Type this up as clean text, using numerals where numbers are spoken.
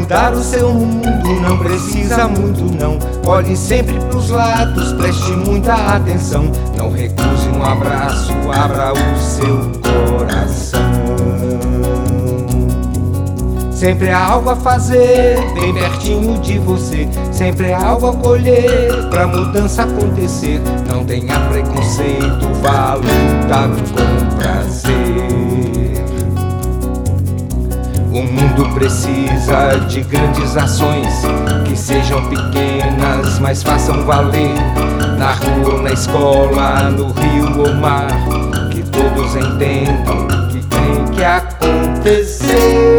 mudar o seu mundo não precisa muito não. Olhe sempre pros lados, preste muita atenção. Não recuse um abraço, abra o seu coração. Sempre há algo a fazer, bem pertinho de você. Sempre há algo a colher, pra mudança acontecer. Não tenha preconceito, vá lutar com prazer. O mundo precisa de grandes ações, que sejam pequenas, mas façam valer. Na rua ou na escola, no rio ou mar, que todos entendam que tem que acontecer.